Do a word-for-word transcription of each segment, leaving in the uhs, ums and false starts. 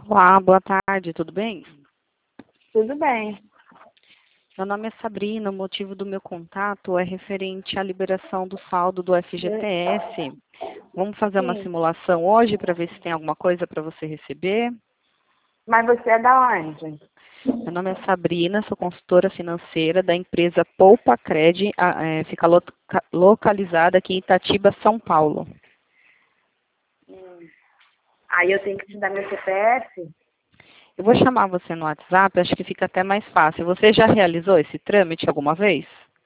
Olá, boa tarde, tudo bem? Tudo bem. Meu nome é Sabrina, o motivo do meu contato é referente à liberação do saldo do F G T S. Vamos fazer uma Sim. simulação hoje para ver se tem alguma coisa para você receber? Mas você é da onde? Meu nome é Sabrina, sou consultora financeira da empresa Poupa Cred, a- é, fica loca- localizada aqui em Itatiba, São Paulo. Hum. Aí eu tenho que te dar meu C P F? Eu vou chamar você no WhatsApp, acho que fica até mais fácil. Você já realizou esse trâmite alguma vez?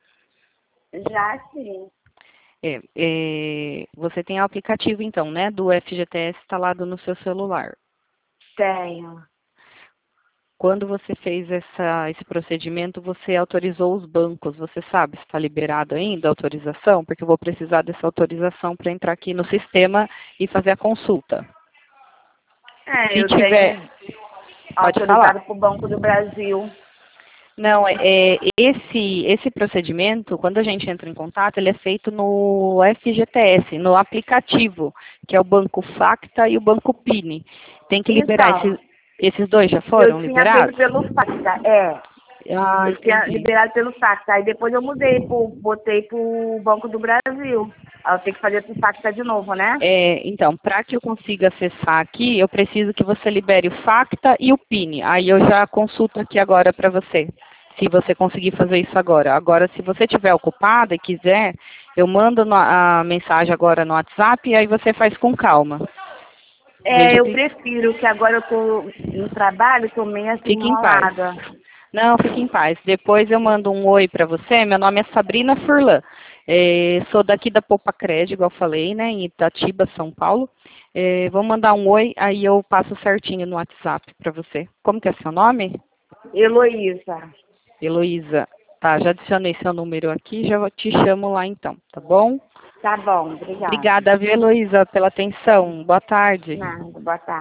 Já sim. É, é, você tem o aplicativo, então, né, do F G T S instalado no seu celular. Tenho. Quando você fez essa, esse procedimento, você autorizou os bancos. Você sabe se está liberado ainda a autorização? Porque eu vou precisar dessa autorização para entrar aqui no sistema e fazer a consulta. É, Se eu tiver, tenho pode falar. autorizado para o Banco do Brasil. Não, é, é, esse, esse procedimento, quando a gente entra em contato, ele é feito no F G T S, no aplicativo, que é o Banco Facta e o Banco Pini. Tem que liberar Então, esses, esses dois já eu foram tinha feito liberados? pelo Facta, é. Ah, Eu tinha entendi. liberado pelo Facta. Aí depois eu mudei, pro, botei para o Banco do Brasil. Aí eu tenho que fazer pro Facta de novo, né? É, então, para que eu consiga acessar aqui, eu preciso que você libere o Facta e o Pini. Aí eu já consulto aqui agora para você, se você conseguir fazer isso agora. Agora, se você estiver ocupada e quiser, eu mando no- a mensagem agora no WhatsApp e aí você faz com calma. É, Veja eu que prefiro, que agora eu tô no trabalho, tô meio assim fique em paz. enrolada. Não, fique em paz. Depois eu mando um oi para você. Meu nome é Sabrina Furlan. É, sou daqui da Poupa Cred, igual eu falei, né, em Itatiba, São Paulo. É, vou mandar um oi, aí eu passo certinho no WhatsApp para você. Como que é seu nome? Heloísa. Heloísa. Tá, já adicionei seu número aqui, já te chamo lá então, tá bom? Tá bom, obrigada. Obrigada, viu, Heloísa, pela atenção. Boa tarde. Nada, boa tarde.